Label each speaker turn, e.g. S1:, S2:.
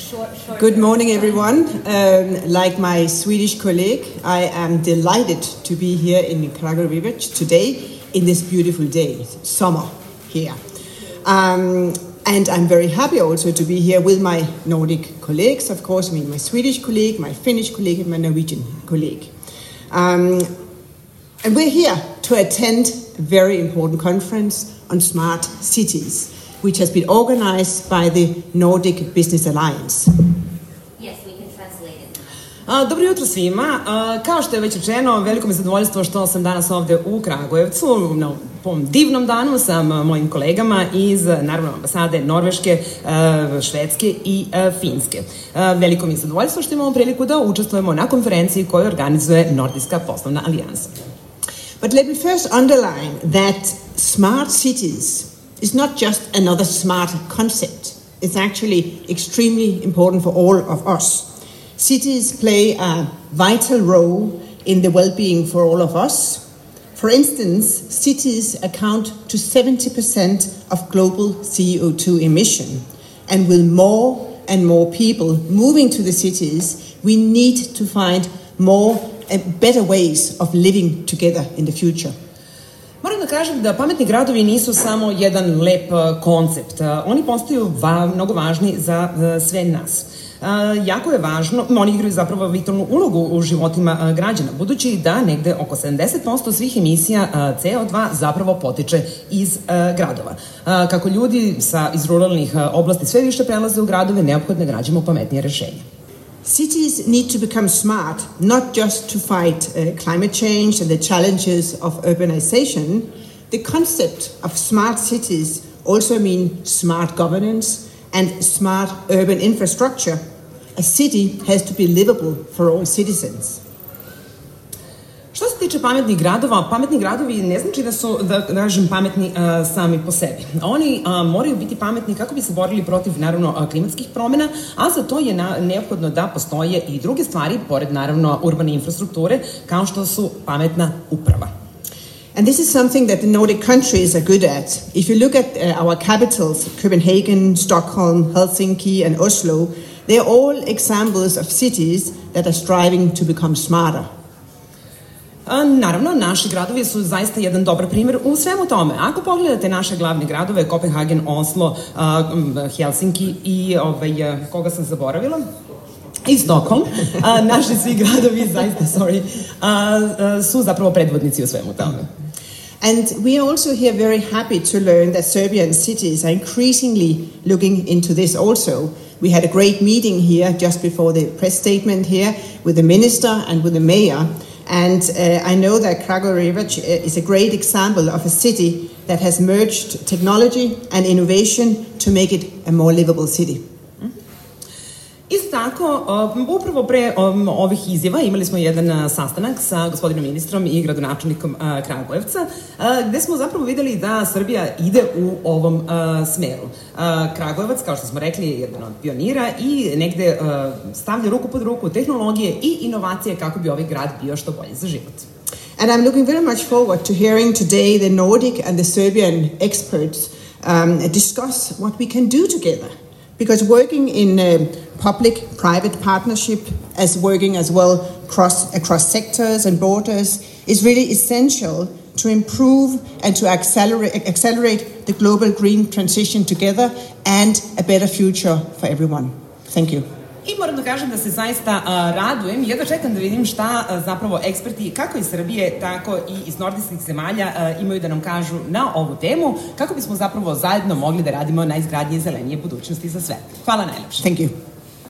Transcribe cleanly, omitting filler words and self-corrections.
S1: Good morning, everyone. Like my Swedish colleague, I am delighted to be here in Kragujevac today in this beautiful day, summer here. And I'm very happy also to be here with my Nordic colleagues, of course, my Swedish colleague, my Finnish colleague, and my Norwegian colleague. And we're here to attend a very important conference on smart cities, which has been organized by the Nordic Business Alliance.
S2: Yes, we can translate it.
S3: Dobro jutro svima. Kao što je već rečeno, veliko mi je zadovoljstvo što sam danas ovde u Kragujevcu na ovom divnom danu sa mojim kolegama iz, naravno, ambasade Norveške, Švedske i Finske. Veliko mi je zadovoljstvo što imamo priliku da učestvujemo na konferenciji koju organizuje Nordijska poslovna alijansa.
S1: But let me first underline that smart cities is not just another smart concept. It's actually extremely important for all of us. Cities play a vital role in the well-being for all of us. For instance, cities account to 70% of global CO2 emission. And with more and more people moving to the cities, we need to find more and better ways of living together in the future.
S3: Moram da kažem da pametni gradovi nisu samo jedan lep koncept. Oni postaju mnogo važni za sve nas. Jako je važno, oni igraju zapravo vitalnu ulogu u životima građana, budući da negde oko 70% svih emisija CO2 zapravo potiče iz gradova. Kako ljudi iz ruralnih oblasti sve više prelaze u gradove, neophodno je nađemo pametnije rešenje.
S1: Cities need to become smart, not just to fight climate change and the challenges of urbanization. The concept of smart cities also mean smart governance and smart urban infrastructure. A city has to be livable for all citizens.
S3: Što se tiče pametnih gradovi ne znači da su, da kažem, pametni sami po sebi. Oni moraju biti pametni kako bi se borili protiv, naravno, klimatskih promena, a za to je neophodno da postoje i druge stvari, pored, naravno, urbane infrastrukture, kao što su pametna uprava.
S1: And this is something that the Nordic countries are good at. If you look at our capitals, Copenhagen, Stockholm, Helsinki, and Oslo, they are all examples of cities that are striving to become smarter.
S3: Naravno, naši gradovi su zaista jedan dobar primjer u svemu tome. Ako pogledate naše glavne gradove, Kopenhagen, Oslo, Helsinki i koga sam zaboravila? I Stockholm, naši svi gradovi zaista, su zapravo predvodnici u svemu tome.
S1: And we are also here very happy to learn that Serbian cities are increasingly looking into this also. We had a great meeting here just before the press statement here with the minister and with the mayor. And I know that Kragujevac is a great example of a city that has merged technology and innovation to make it a more livable city.
S3: Isto tako, upravo pre ovih izjava imali smo jedan sastanak sa gospodinom ministrom i gradonačelnikom Kragujevca, gde smo zapravo videli da Srbija ide u ovom smeru. Kragujevac, kao što smo rekli, je jedan od pionira i negde stavlja ruku pod ruku tehnologije i inovacije kako bi ovaj grad bio što bolji za život.
S1: And I'm looking very much forward to hearing today the Nordic and the Serbian experts discuss what we can do together. Because working in public-private partnership, as working as well across sectors and borders, is really essential to improve and to accelerate the global green transition together and a better future for everyone. Thank you.
S3: I moram da kažem da se zaista radujem i jedva čekam da vidim šta zapravo eksperti kako iz Srbije, tako i iz nordijskih zemalja imaju da nam kažu na ovu temu, kako bismo zapravo zajedno mogli da radimo na izgradnji zelenije budućnosti za sve. Hvala najlepše.
S1: Thank you.